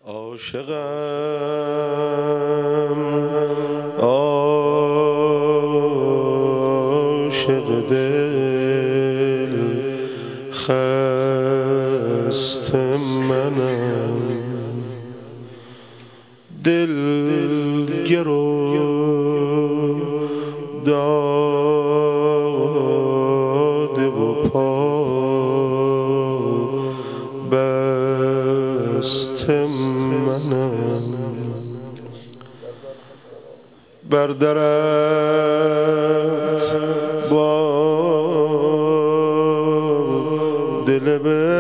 عاشقم عاشق دل خسته منم، دل گرو داده و پا بسته منم، بر درت با دل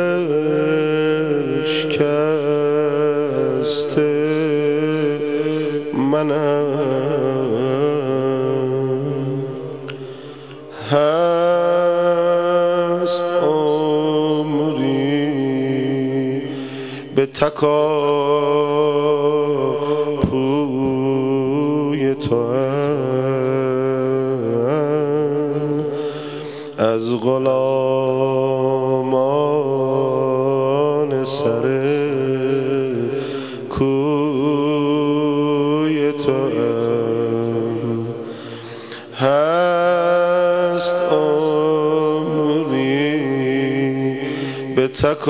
بشکسته منم، هست عمری به تکاپوی توام، از غلامان سر کوی توام، هست عمری به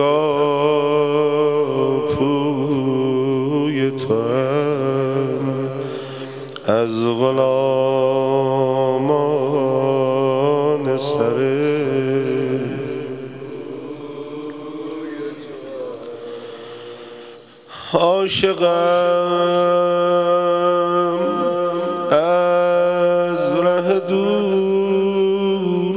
تکاپوی توام، از غلامان سر عاشقم از ره دور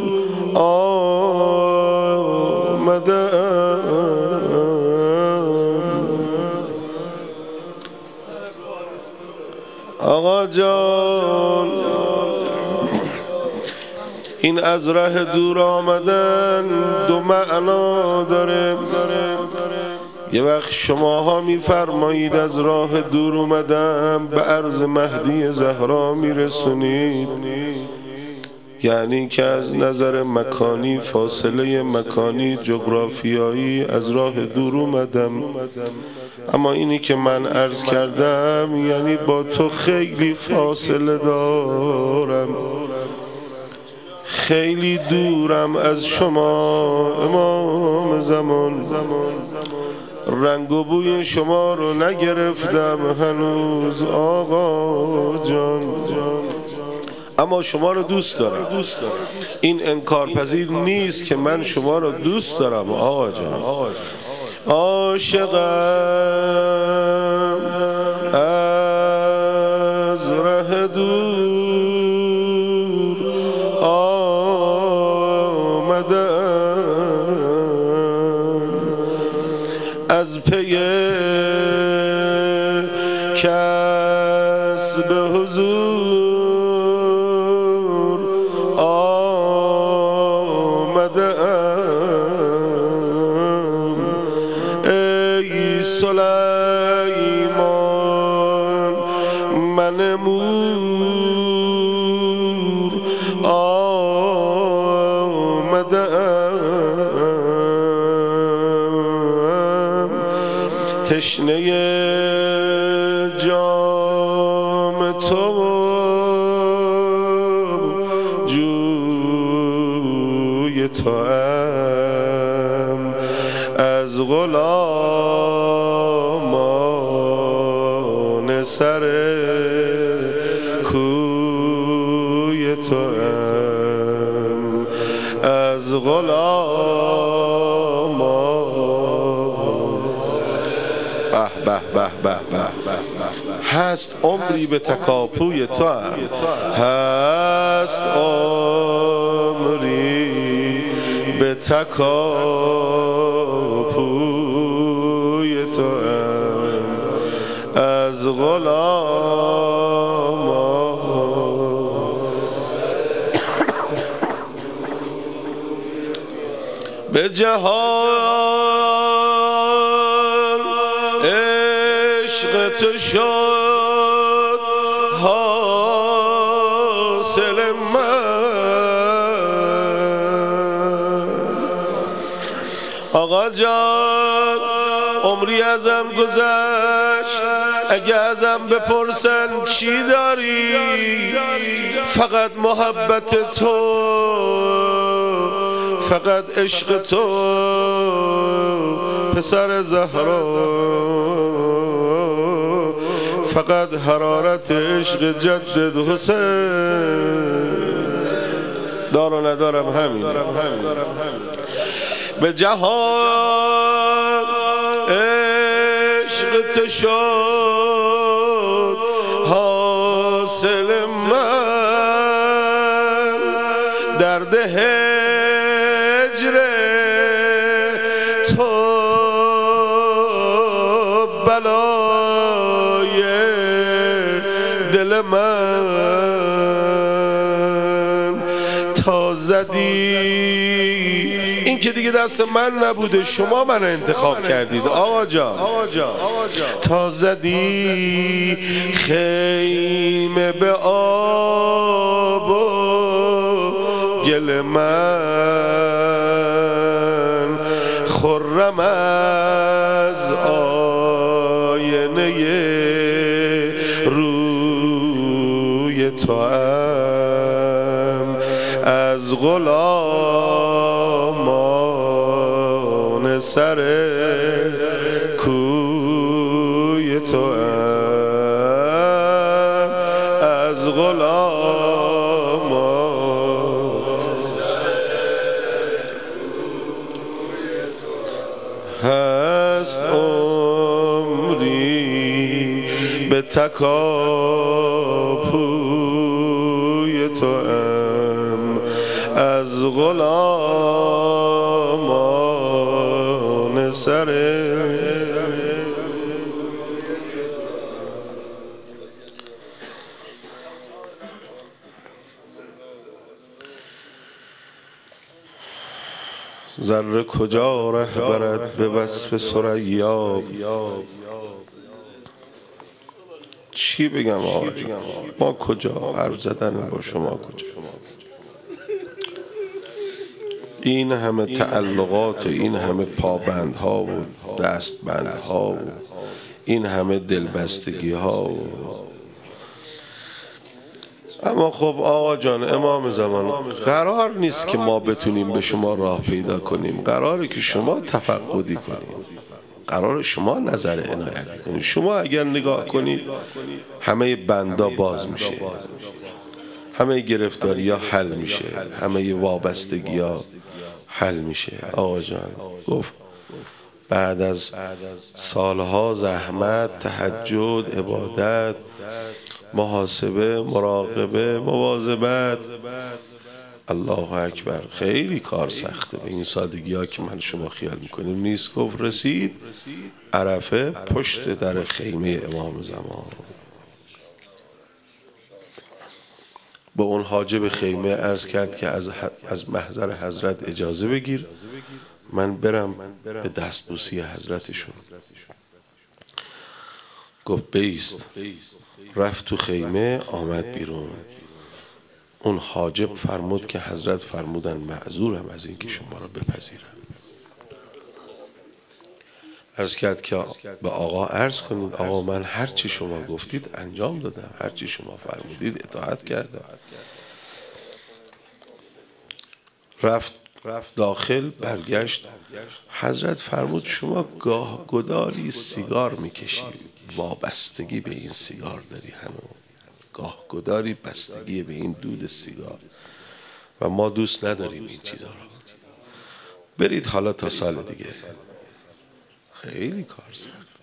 آمدم، آقا جان این از ره دور آمدن دو معنا داره. یه وقت شماها میفرمایید از راه دور اومدم به عرض مهدی زهرا میرسونید، یعنی که از نظر مکانی فاصله مکانی جغرافیایی از راه دور اومدم. اما اینی که من عرض کردم یعنی با تو خیلی فاصله دارم، خیلی دورم از شما امام زمان، رنگ و بوی شما رو نگرفتم هنوز آقا جان، اما شما رو دوست دارم. این انکارپذیر نیست که من شما رو دوست دارم آقا جان. عاشقم از ره دور آمدم، از پی کسب حضور آمدم، ای سلیمان من مور آمدم، تشنه جام تو جوی توام، از غلامان سر کوی توام، از غلامان به به به به هست عمری به تکاپوی تو هم، هست عمری به تکاپوی تو هم، از غلامان به جهان عشق تو شد حاصل من، آقا جان عمری عمری ازم گذشت، اگه ازم بپرسن چی داری، فقط محبت تو، فقط عشق تو پسر زهرا، فقط حرارت عشق جدد حسین. دار و ندارم همین. به جهان عشق تو شد حاصل من، درد هجر تو بلای دل من. تا زدی این که دیگه دست من نبوده، شما من انتخاب کردید آقا جان. تا زدی خیمه به آب و گل من، خرم از آینه روی تو هم، از غلامان سر کوی تو هم، از غلامان هست عمری به تکاپوی تو هم، از غلامان سر ذره کجا ره برد به وصف ثریا. چی بگم آقا جان، ما کجا، حرف زدن با شما کجا. این همه تعلقات، این همه پابندها و دستبندها و این همه دلبستگی ها و... اما خب آقا جان امام زمان، قرار نیست که ما بتونیم به شما راه پیدا کنیم، قراره که شما تفقدی کنیم، قرار شما نظر عنایتی کنید. شما اگر نگاه کنید همه بندا باز میشه، همه گرفتاری ها حل میشه، همه وابستگی ها حل میشه. آقا جان گفت بعد از سالها زحمت، تهجد، عبادت، محاسبه، مراقبه، مواظبت، الله اکبر، خیلی کار سخته. به این سادگی ها که من شما خیال میکنیم نیست. گفت رسید عرفه پشت در خیمه امام زمان، با اون حاجب خیمه عرض کرد که از محضر حضرت اجازه بگیر من برم به دستبوسی حضرتشون. گفت بیست. رفت تو خیمه، آمد بیرون. اون حاجب فرمود که حضرت فرمودن معذورم از این که شما را بپذیرم. عرض کرد که به آقا عرض کنید آقا من هر چی شما گفتید انجام دادم، هر چی شما فرمودید اطاعت کردم. رفت داخل، برگشت، حضرت فرمود شما گاه گداری سیگار میکشید، وابستگی به این سیگار داری هنوز، گاه گداری بستگی به این دود سیگار و ما دوست نداریم این چیزا رو. برید حالا تا سال دیگه. خیلی کار سخت.